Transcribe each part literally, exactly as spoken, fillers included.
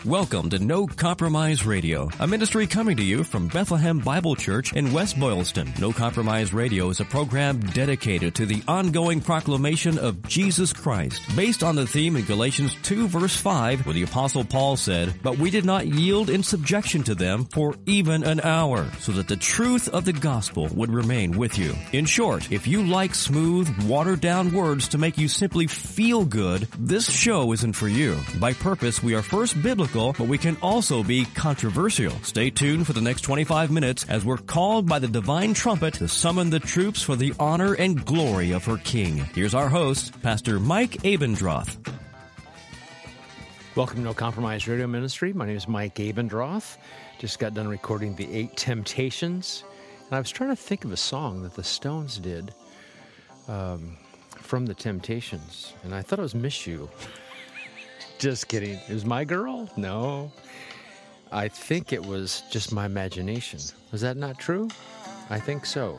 Welcome to No Compromise Radio, a ministry coming to you from Bethlehem Bible Church in West Boylston. No Compromise Radio is a program dedicated to the ongoing proclamation of Jesus Christ, based on the theme in Galatians two verse five, where the Apostle Paul said, "But we did not yield in subjection to them for even an hour, so that the truth of the gospel would remain with you." In short, if you like smooth, watered-down words to make you simply feel good, this show isn't for you. By purpose, we are first biblical, but we can also be controversial. Stay tuned for the next twenty-five minutes as we're called by the divine trumpet to summon the troops for the honor and glory of her King. Here's our host, Pastor Mike Abendroth. Welcome to No Compromise Radio Ministry. My name is Mike Abendroth. Just got done recording the Eight Temptations. And I was trying to think of a song that the Stones did um, from the Temptations. And I thought it was Miss You. Just kidding. It was My Girl? No. I think it was just my imagination. Was that not true? I think so.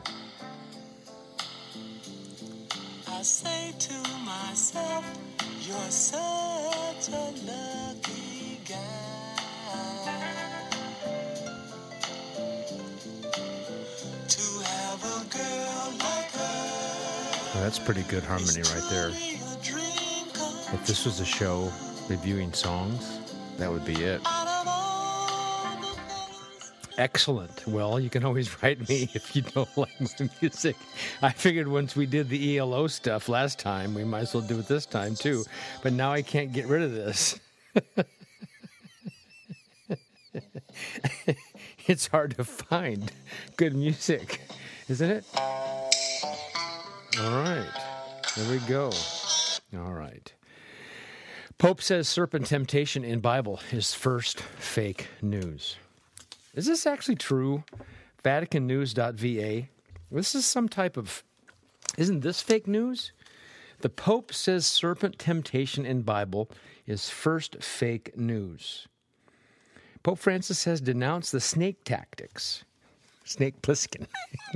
I say to myself, you're such a lucky guy to have a girl like her. Well, that's pretty good harmony right there. If this was a show reviewing songs, that would be it. Excellent. Well, you can always write me if you don't like my music. I figured once we did the E L O stuff last time, we might as well do it this time too. But now I can't get rid of this. It's hard to find good music, isn't it? All right. There we go. All right. Pope says serpent temptation in Bible is first fake news. Is this actually true? Vatican News dot V A. This is some type of... Isn't this fake news? The Pope says serpent temptation in Bible is first fake news. Pope Francis has denounced the snake tactics. Snake Plissken.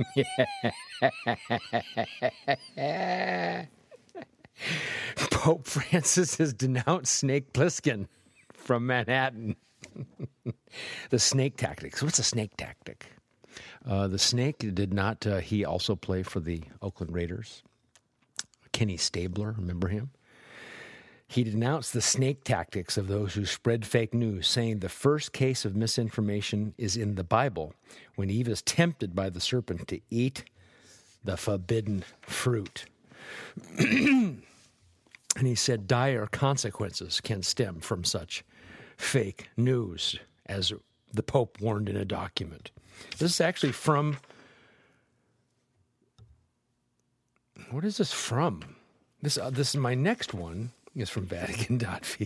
Pope Francis has denounced Snake Plissken from Manhattan. The snake tactics. What's a snake tactic? Uh, the snake did not, uh, he also play for the Oakland Raiders. Kenny Stabler, remember him? He denounced the snake tactics of those who spread fake news, saying the first case of misinformation is in the Bible, when Eve is tempted by the serpent to eat the forbidden fruit. And he said dire consequences can stem from such fake news, as the Pope warned in a document. This is actually from... What is this from? This uh, this is my next one is from Vatican dot V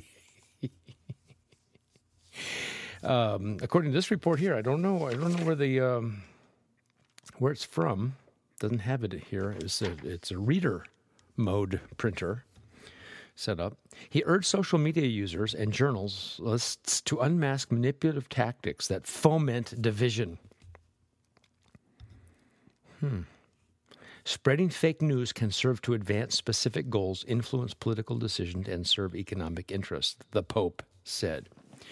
A. um, according to this report here, I don't know. I don't know where the um, where it's from. Doesn't have it here. It's a it's a reader mode printer set up. He urged social media users and journalists to unmask manipulative tactics that foment division. Hmm. Spreading fake news can serve to advance specific goals, influence political decisions, and serve economic interests, the Pope said.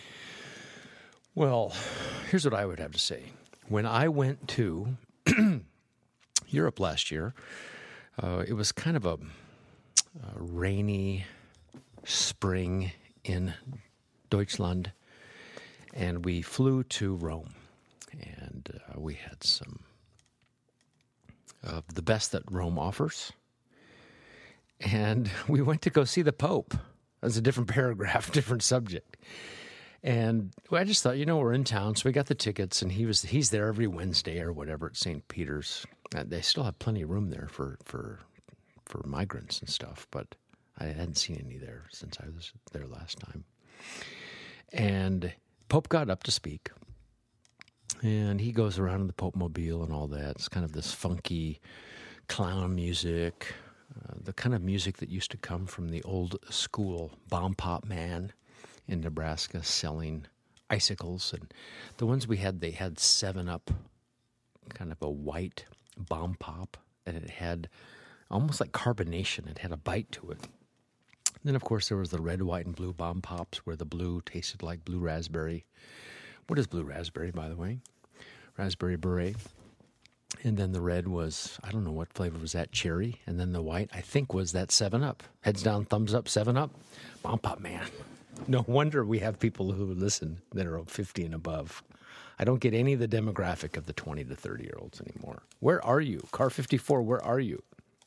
Well, here's what I would have to say. When I went to Europe last year, uh, it was kind of a, a rainy spring in Deutschland, and we flew to Rome, and uh, we had some of the best that Rome offers, and we went to go see the Pope. That's a different paragraph, different subject. And well, I just thought, you know, we're in town, so we got the tickets, and he was he's there every Wednesday or whatever at Saint Peter's. Uh, they still have plenty of room there for, for for migrants and stuff, but I hadn't seen any there since I was there last time. And Pope got up to speak, and he goes around in the Pope Mobile and all that. It's kind of this funky clown music, uh, the kind of music that used to come from the old school bomb pop man in Nebraska selling icicles. And the ones we had, they had seven up, kind of a white bomb pop, and it had almost like carbonation. It had a bite to it. Then, of course, there was the red, white, and blue bomb pops where the blue tasted like blue raspberry. What is blue raspberry, by the way? Raspberry beret. And then the red was, I don't know what flavor was that, cherry. And then the white, I think, was that seven up. Heads down, thumbs up, seven up. Bomb pop, man. No wonder we have people who listen that are fifty and above. I don't get any of the demographic of the twenty to thirty-year-olds anymore. Where are you? Car fifty-four, where are you?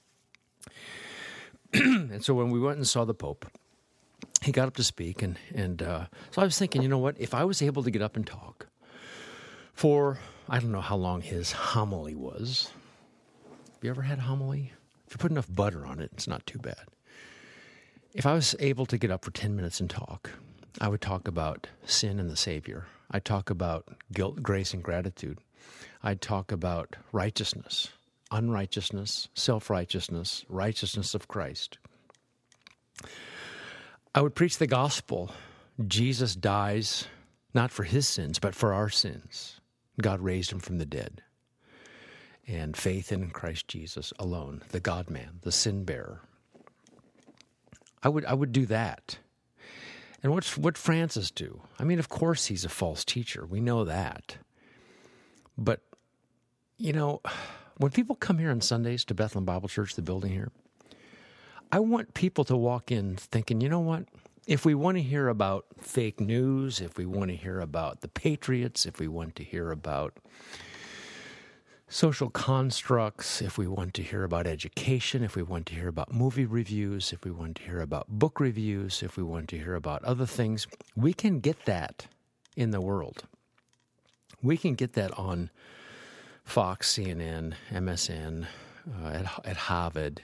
And so when we went and saw the Pope, he got up to speak. And, and uh, so I was thinking, you know what? If I was able to get up and talk for, I don't know how long his homily was. Have you ever had homily? If you put enough butter on it, it's not too bad. If I was able to get up for ten minutes and talk, I would talk about sin and the Savior. I'd talk about guilt, grace, and gratitude. I'd talk about righteousness, unrighteousness, self-righteousness, righteousness of Christ. I would preach the gospel. Jesus dies not for his sins, but for our sins. God raised him from the dead. And faith in Christ Jesus alone, the God-man, the sin-bearer. I would I would do that. And what's what Francis do? I mean, of course he's a false teacher. We know that. But, you know, when people come here on Sundays to Bethlehem Bible Church, the building here, I want people to walk in thinking, you know what? If we want to hear about fake news, if we want to hear about the Patriots, if we want to hear about social constructs, if we want to hear about education, if we want to hear about movie reviews, if we want to hear about book reviews, if we want to hear about other things, we can get that in the world. We can get that on Fox, C N N, M S N, uh, at, at Harvard.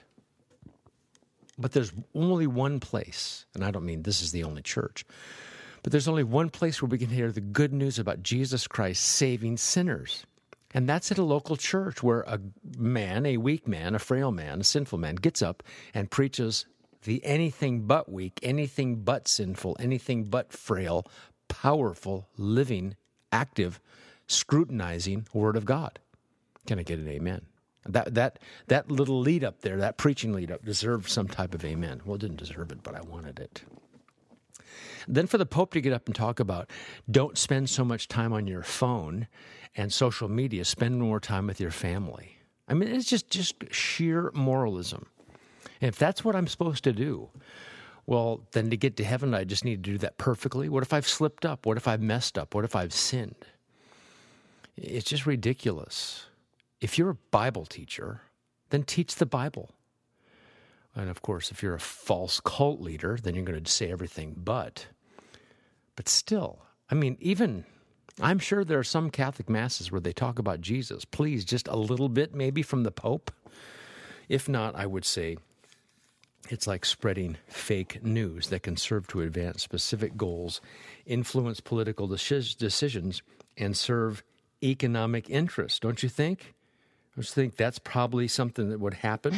But there's only one place, and I don't mean this is the only church, but there's only one place where we can hear the good news about Jesus Christ saving sinners. And that's at a local church where a man, a weak man, a frail man, a sinful man, gets up and preaches the anything but weak, anything but sinful, anything but frail, powerful, living, active, scrutinizing Word of God. Can I get an amen? That that that little lead up there, that preaching lead up, deserved some type of amen. Well, it didn't deserve it, but I wanted it. Then for the Pope to get up and talk about, don't spend so much time on your phone and social media, spend more time with your family. I mean, it's just, just sheer moralism. And if that's what I'm supposed to do, well, then to get to heaven, I just need to do that perfectly. What if I've slipped up? What if I've messed up? What if I've sinned? It's just ridiculous. If you're a Bible teacher, then teach the Bible. And of course, if you're a false cult leader, then you're going to say everything but. But still, I mean, even, I'm sure there are some Catholic masses where they talk about Jesus. Please, just a little bit, maybe from the Pope. If not, I would say it's like spreading fake news that can serve to advance specific goals, influence political deci- decisions, and serve economic interests. Don't you think? I just think that's probably something that would happen.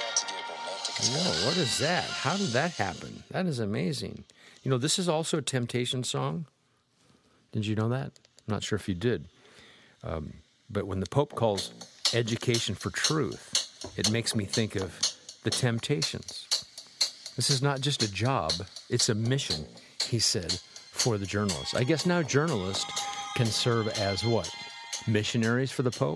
Whoa, what is that? How did that happen? That is amazing. You know, this is also a Temptation song. Did you know that? I'm not sure if you did. Um, but when the Pope calls education for truth, it makes me think of the Temptations. This is not just a job, it's a mission, he said, for the journalists. I guess now journalists can serve as what? Missionaries for the Pope?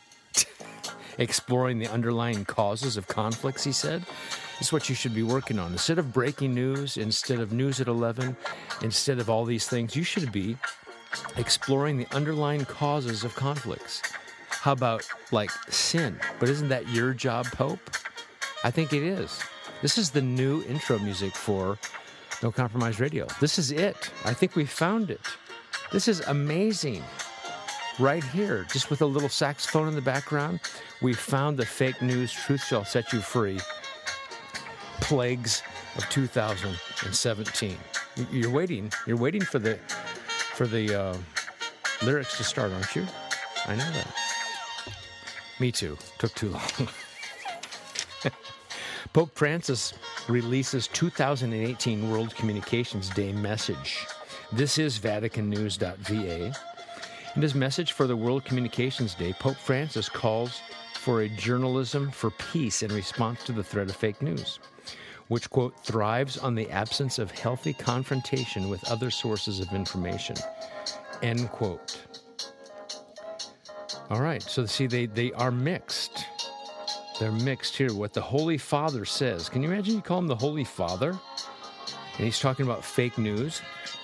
Exploring the underlying causes of conflicts, he said. It's what you should be working on. Instead of breaking news, instead of news at eleven, instead of all these things, you should be exploring the underlying causes of conflicts. How about, like, sin? But isn't that your job, Pope? I think it is. This is the new intro music for No Compromise Radio. This is it. I think we found it. This is amazing. Right here, just with a little saxophone in the background, we found the fake news Truth Shall Set You Free plagues of two thousand seventeen. You're waiting. You're waiting for the for the uh, lyrics to start, aren't you? I know that. Me too. Took too long. Pope Francis releases two thousand eighteen World Communications Day message. This is Vatican News dot V A. In his message for the World Communications Day, Pope Francis calls for a journalism for peace in response to the threat of fake news. which, quote, thrives on the absence of healthy confrontation with other sources of information, end quote. All right, so see, they, they are mixed. They're mixed here. What the Holy Father says. Can you imagine you call him the Holy Father? And he's talking about fake news.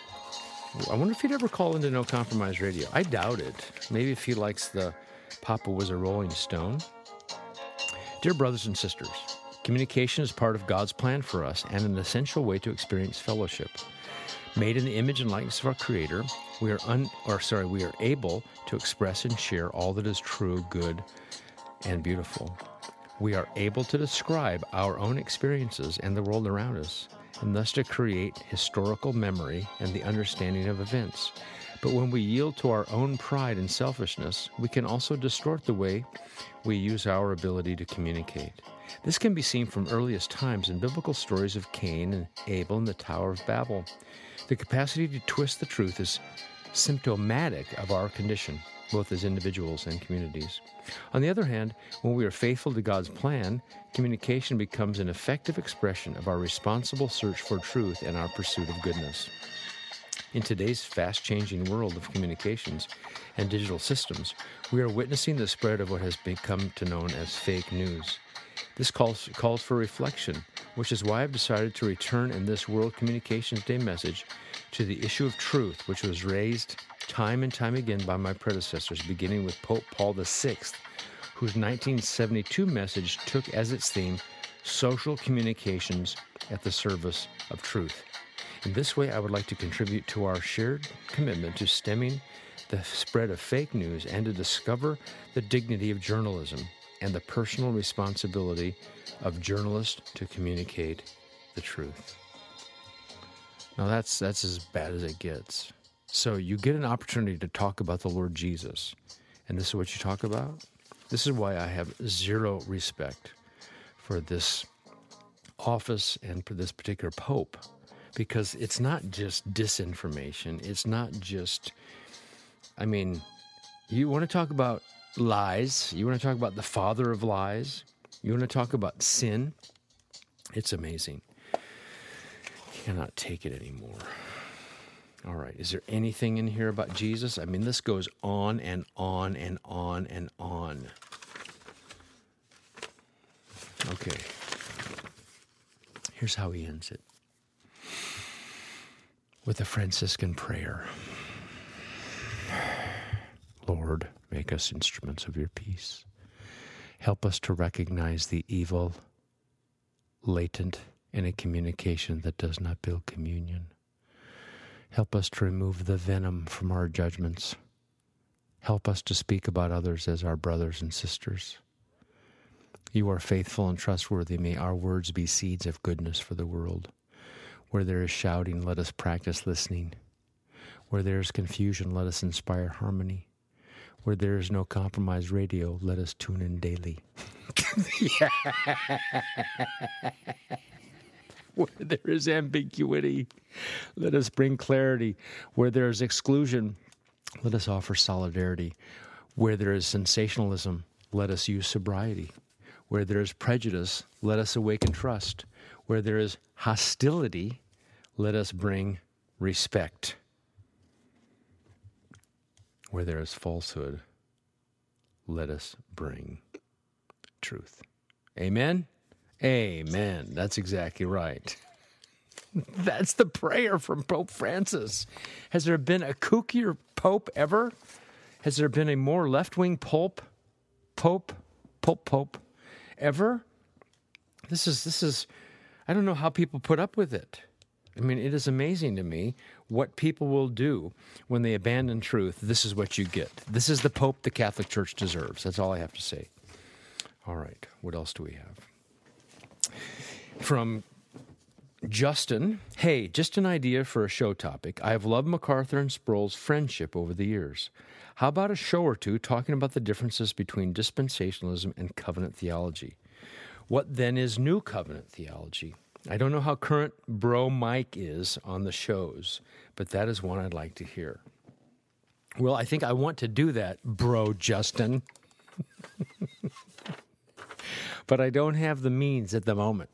I wonder if he'd ever call into No Compromise Radio. I doubt it. Maybe if he likes the Papa Was a Rolling Stone. Dear brothers and sisters, communication is part of God's plan for us and an essential way to experience fellowship. Made in the image and likeness of our Creator, we are un, or sorry, we are able to express and share all that is true, good, and beautiful. We are able to describe our own experiences and the world around us, and thus to create historical memory and the understanding of events. But when we yield to our own pride and selfishness, we can also distort the way we use our ability to communicate. This can be seen from earliest times in biblical stories of Cain and Abel and the Tower of Babel. The capacity to twist the truth is symptomatic of our condition, both as individuals and communities. On the other hand, when we are faithful to God's plan, communication becomes an effective expression of our responsible search for truth and our pursuit of goodness. In today's fast-changing world of communications and digital systems, we are witnessing the spread of what has become to known as fake news. This calls, calls for reflection, which is why I've decided to return in this World Communications Day message to the issue of truth, which was raised time and time again by my predecessors, beginning with Pope Paul the Sixth, whose nineteen seventy-two message took as its theme social communications at the service of truth. In this way, I would like to contribute to our shared commitment to stemming the spread of fake news and to discover the dignity of journalism and the personal responsibility of journalists to communicate the truth. Now that's that's as bad as it gets. So you get an opportunity to talk about the Lord Jesus, and this is what you talk about? This is why I have zero respect for this office and for this particular pope, because it's not just disinformation. It's not just, I mean, you want to talk about lies. You want to talk about the father of lies. You want to talk about sin. It's amazing. Cannot take it anymore. All right. Is there anything in here about Jesus? I mean, this goes on and on and on and on. Okay. Here's how he ends it. With a Franciscan prayer. Lord, make us instruments of your peace. Help us to recognize the evil latent in a communication that does not build communion. Help us to remove the venom from our judgments. Help us to speak about others as our brothers and sisters. You are faithful and trustworthy. May our words be seeds of goodness for the world. Where there is shouting, let us practice listening. Where there is confusion, let us inspire harmony. Where there is no compromise radio, let us tune in daily. Where there is ambiguity, let us bring clarity. Where there is exclusion, let us offer solidarity. Where there is sensationalism, let us use sobriety. Where there is prejudice, let us awaken trust. Where there is hostility, let us bring respect. Where there is falsehood, let us bring truth. Amen? Amen. That's exactly right. That's the prayer from Pope Francis. Has there been a kookier pope ever? Has there been a more left-wing pope, pope, pope, pope ever? This is, this is, I don't know how people put up with it. I mean, it is amazing to me what people will do when they abandon truth. This is what you get. This is the Pope the Catholic Church deserves. That's all I have to say. All right, what else do we have? From Justin, hey, just an idea for a show topic. I have loved MacArthur and Sproul's friendship over the years. How about a show or two talking about the differences between dispensationalism and covenant theology? What then is new covenant theology? I don't know how current Bro Mike is on the shows, but that is one I'd like to hear. Well, I think I want to do that, Bro Justin. But I don't have the means at the moment.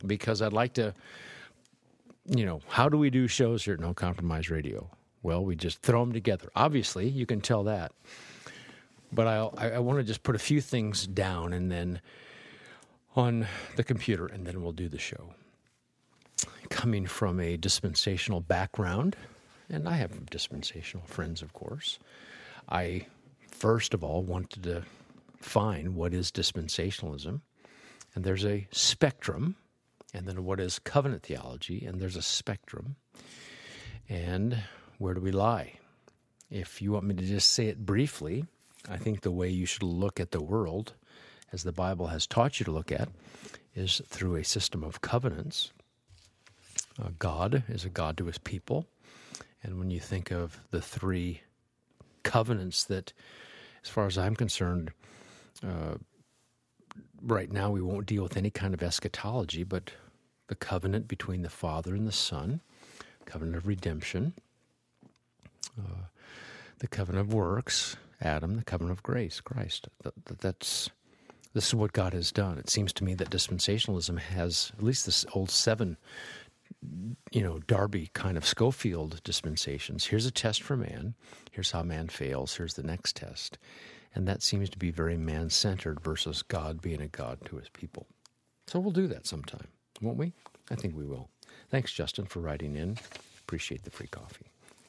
because I'd like to, you know, how do we do shows here at No Compromise Radio? Well, we just throw them together. Obviously, you can tell that. But I'll, I, I want to just put a few things down and then on the computer, and then we'll do the show. Coming from a dispensational background, and I have dispensational friends, of course, I first of all wanted to find what is dispensationalism. And there's a spectrum. And then what is covenant theology? And there's a spectrum. And where do we lie? If you want me to just say it briefly, I think the way you should look at the world, as the Bible has taught you to look at, is through a system of covenants. Uh, God is a God to his people. And when you think of the three covenants that, as far as I'm concerned, uh, right now we won't deal with any kind of eschatology, but the covenant between the Father and the Son, covenant of redemption, uh, the covenant of works, Adam, the covenant of grace, Christ. That, that, that's this is what God has done. It seems to me that dispensationalism has at least this old seven, you know, Darby kind of Schofield dispensations. Here's a test for man. Here's how man fails. Here's the next test. And that seems to be very man-centered versus God being a God to his people. So we'll do that sometime, won't we? I think we will. Thanks, Justin, for writing in. Appreciate the free coffee.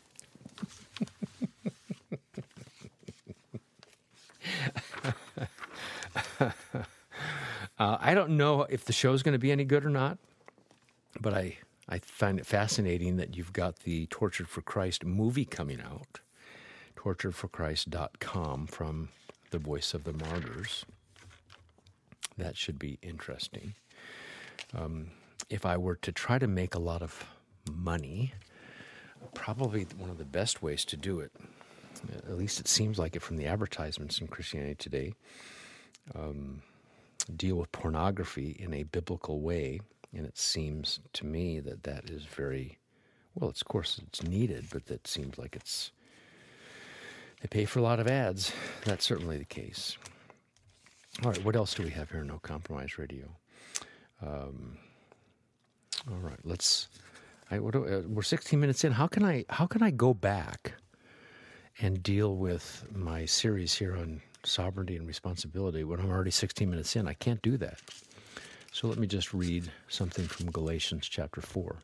uh, I don't know if the show's going to be any good or not, but I, I find it fascinating that you've got the Tortured for Christ movie coming out, tortured for christ dot com, from the Voice of the Martyrs. That should be interesting. Um, if I were to try to make a lot of money, probably one of the best ways to do it, at least it seems like it from the advertisements in Christianity Today, um, deal with pornography in a biblical way. And it seems to me that that is very, well, it's, of course, it's needed, but that seems like it's, they pay for a lot of ads. That's certainly the case. All right, what else do we have here in No Compromise Radio? Um, all right, let's, I, what do, uh, we're sixteen minutes in. How can I, how can I go back and deal with my series here on sovereignty and responsibility when I'm already sixteen minutes in? I can't do that. So let me just read something from Galatians chapter four.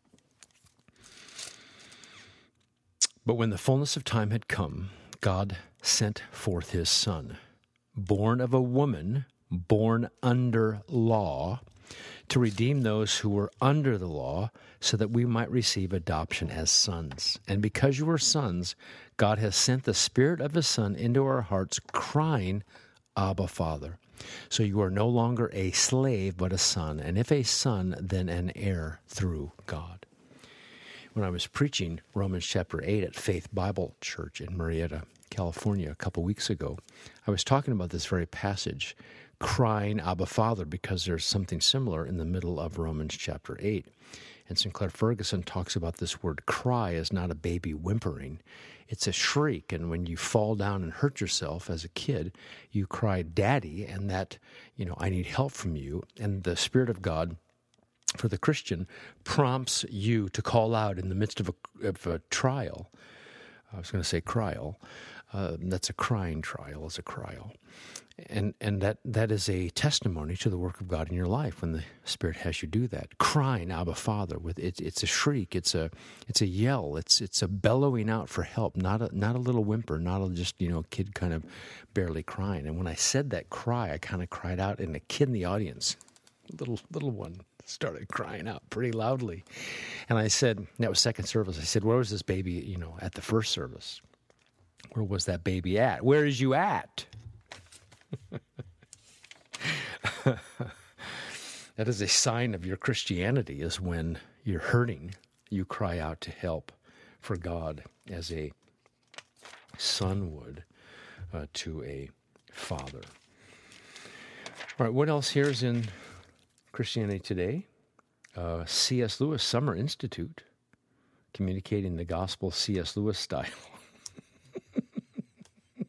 But when the fullness of time had come, God sent forth his Son, born of a woman, born under law, to redeem those who were under the law, so that we might receive adoption as sons. And because you are sons, God has sent the Spirit of his Son into our hearts, crying, Abba, Father. So you are no longer a slave, but a son, and if a son, then an heir through God. When I was preaching Romans chapter eight at Faith Bible Church in Murrieta, California, a couple weeks ago, I was talking about this very passage, crying Abba, Father, because there's something similar in the middle of Romans chapter eight. And Sinclair Ferguson talks about this word cry as not a baby whimpering. It's a shriek, and when you fall down and hurt yourself as a kid, you cry, Daddy, and that, you know, I need help from you. And the Spirit of God, for the Christian, prompts you to call out in the midst of a, of a trial. I was going to say crial. Uh, that's a crying trial, is a crial. And and that, that is a testimony to the work of God in your life when the Spirit has you do that. Crying, Abba, Father, with it, it's a shriek, it's a it's a yell, it's it's a bellowing out for help, not a not a little whimper, not a just, you know, kid kind of barely crying. And when I said that cry, I kind of cried out, and a kid in the audience, little little one, started crying out pretty loudly. And I said, that was second service, I said, where was this baby, you know, at the first service? Where was that baby at? Where is you at? That is a sign of your Christianity, is when you're hurting, you cry out to help for God as a son would uh, to a father. All right, what else here is in Christianity Today? Uh, C S. Lewis Summer Institute, communicating the gospel C S. Lewis style.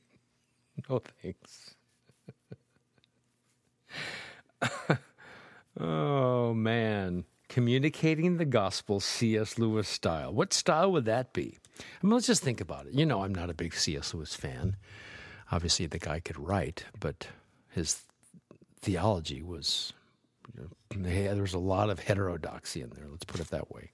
No thanks. Oh, man. Communicating the gospel C S. Lewis style. What style would that be? I mean, let's just think about it. You know, I'm not a big C S. Lewis fan. Obviously, the guy could write, but his theology was, you know, there was a lot of heterodoxy in there. Let's put it that way.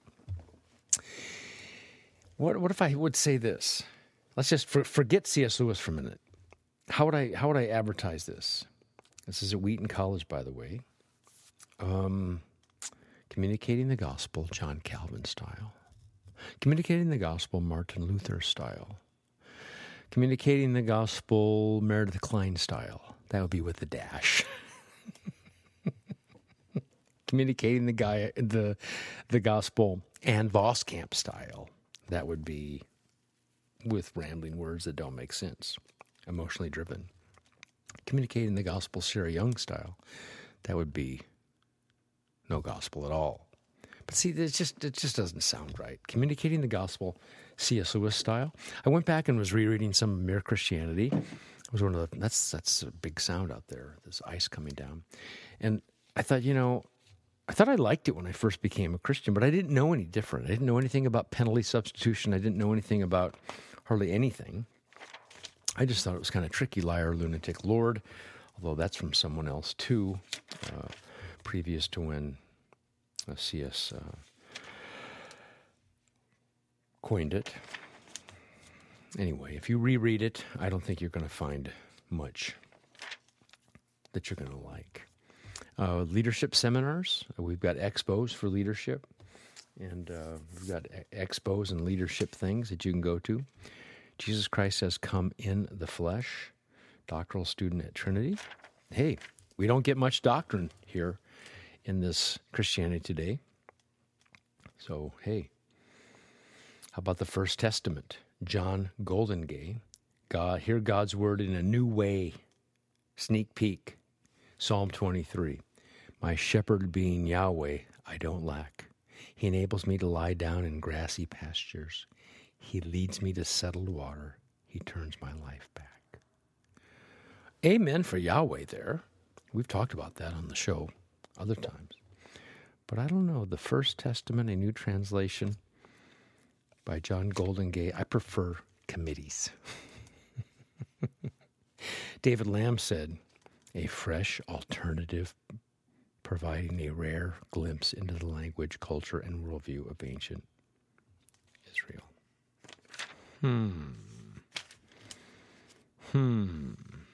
What what if I would say this? Let's just for, forget C S. Lewis for a minute. How would I how would I advertise this? This is at Wheaton College, by the way. Um, communicating the gospel, John Calvin style. Communicating the gospel, Martin Luther style. Communicating the gospel, Meredith Kline style. That would be with the dash. Communicating the guy the the gospel, Ann Voskamp style. That would be with rambling words that don't make sense. Emotionally driven. Communicating the gospel, Sarah Young style. That would be no gospel at all. But see, it just it just doesn't sound right. Communicating the gospel, C S. Lewis style. I went back and was rereading some of Mere Christianity. It was one of the that's that's a big sound out there. There's ice coming down, and I thought, you know, I thought I liked it when I first became a Christian, but I didn't know any different. I didn't know anything about penalty substitution. I didn't know anything about hardly anything. I just thought it was kind of tricky, liar, lunatic, Lord, although that's from someone else too, uh, previous to when uh, C S Uh, coined it. Anyway, if you reread it, I don't think you're going to find much that you're going to like. Uh, leadership seminars, we've got expos for leadership, and uh, we've got expos and leadership things that you can go to. Jesus Christ has come in the flesh, doctoral student at Trinity. Hey, we don't get much doctrine here in this Christianity Today. So, hey, how about the First Testament? John Goldingay, God, hear God's word in a new way. Sneak peek, Psalm twenty-three. My shepherd being Yahweh, I don't lack. He enables me to lie down in grassy pastures. He leads me to settled water. He turns my life back. Amen for Yahweh there. We've talked about that on the show other times. But I don't know, the First Testament, a new translation by John Goldingay, I prefer committees. David Lamb said, a fresh alternative providing a rare glimpse into the language, culture, and worldview of ancient Israel. Hmm. Hmm.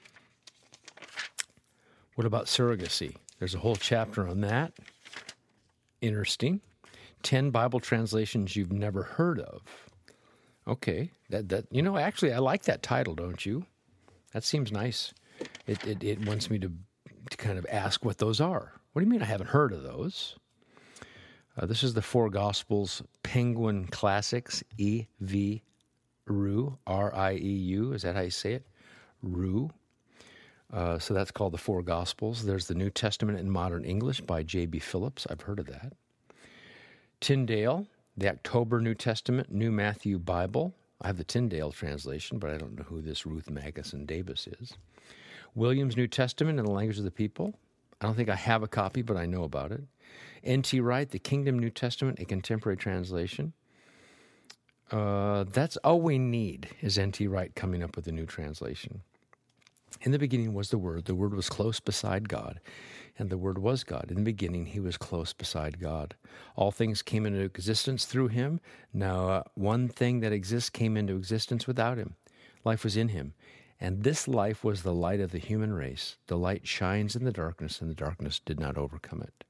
What about surrogacy? There's a whole chapter on that. Interesting. Ten Bible translations you've never heard of. Okay. That that you know, actually I like that title, don't you? That seems nice. It it, it wants me to to kind of ask what those are. What do you mean I haven't heard of those? Uh, this is the Four Gospels Penguin Classics, E V R U, R I E U. Is that how you say it? R U. Uh, so that's called the Four Gospels. There's the New Testament in Modern English by J B Phillips. I've heard of that. Tyndale, the October New Testament, New Matthew Bible. I have the Tyndale translation, but I don't know who this Ruth Magnuson Davis is. Williams' New Testament in the Language of the People. I don't think I have a copy, but I know about it. N T Wright, the Kingdom New Testament, a contemporary translation. Uh, that's all we need is N T Wright coming up with a new translation. In the beginning was the Word. The Word was close beside God, and the Word was God. In the beginning, he was close beside God. All things came into existence through him. Now, uh, one thing that exists came into existence without him. Life was in him, and this life was the light of the human race. The light shines in the darkness, and the darkness did not overcome it.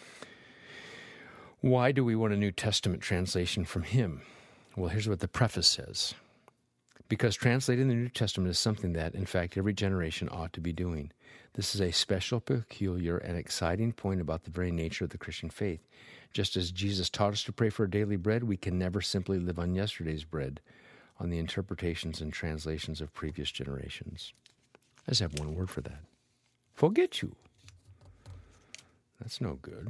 Why do we want a New Testament translation from him? Well, here's what the preface says. Because translating the New Testament is something that, in fact, every generation ought to be doing. This is a special, peculiar, and exciting point about the very nature of the Christian faith. Just as Jesus taught us to pray for our daily bread, we can never simply live on yesterday's bread, on the interpretations and translations of previous generations. I just have one word for that. Forget you. That's no good.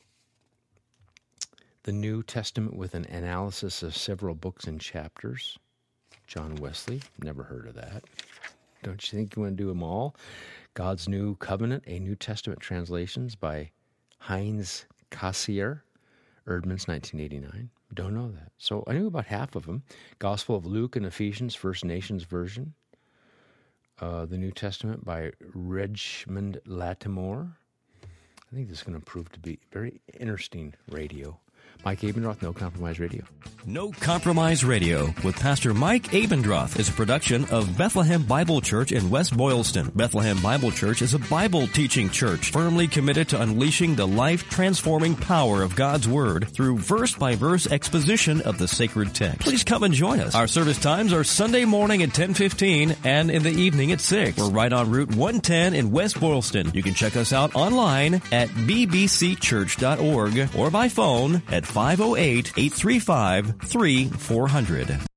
The New Testament with an analysis of several books and chapters. John Wesley, never heard of that. Don't you think you want to do them all? God's New Covenant, a New Testament translations by Heinz Cassier, Erdman's nineteen eighty-nine. Don't know that. So I knew about half of them. Gospel of Luke and Ephesians, First Nations Version. Uh, the New Testament by Redmond Lattimore. I think this is going to prove to be very interesting radio. Mike Abendroth, No Compromise Radio. No Compromise Radio with Pastor Mike Abendroth is a production of Bethlehem Bible Church in West Boylston. Bethlehem Bible Church is a Bible teaching church firmly committed to unleashing the life-transforming power of God's Word through verse-by-verse exposition of the sacred text. Please come and join us. Our service times are Sunday morning at ten fifteen and in the evening at six. We're right on Route one ten in West Boylston. You can check us out online at b b c church dot org or by phone at five oh eight, eight three five, three four zero zero.